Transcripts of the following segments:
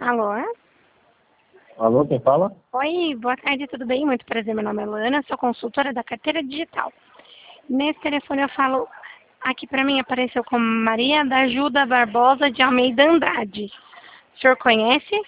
Alô? Alô, quem fala? Oi, boa tarde, tudo bem? Muito prazer, meu nome é Luana, sou consultora da carteira digital. Nesse telefone eu falo, aqui para mim apareceu como Maria da Ajuda Barbosa de Almeida Andrade. O senhor conhece?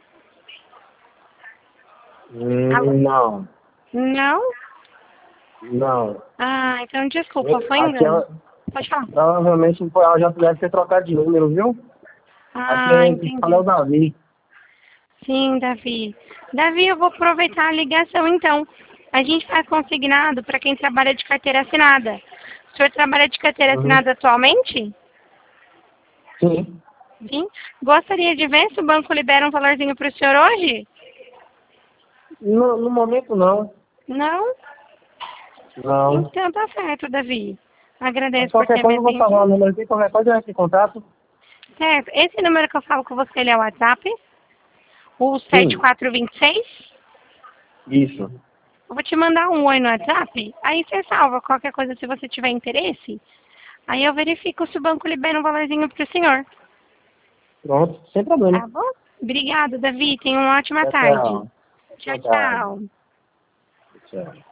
Alô? Não, Não? não. Ah, então desculpa, foi Aqui engano. ela, Pode falar. provavelmente ela já deve ter trocado de número, viu? Aqui Ah, é quem fala é o entendi. Davi. Sim, Davi. Davi, eu vou aproveitar a ligação então. A gente faz consignado para quem trabalha de carteira assinada. O senhor trabalha de carteira Uhum. assinada atualmente? Sim. Sim. Gostaria de ver se o banco libera um valorzinho para o senhor hoje? No momento não. Não? Não. Então tá certo, Davi. Mas Agradeço por qualquer ter me coisa eu vou salvar o atendido. número aqui, qualquer coisa eu entro em contato. Certo. Esse número que eu falo com você, ele é o WhatsApp? O Sim. 7426? Isso. Eu vou te mandar um oi no WhatsApp. Aí você salva qualquer coisa se você tiver interesse. Aí eu verifico se o banco libera um valorzinho para o senhor. Pronto, sem problema. Tá bom? Obrigada, Davi. Tenha uma ótima Tchau, tarde. tchau. Tchau, Boa tarde. tchau. Tchau.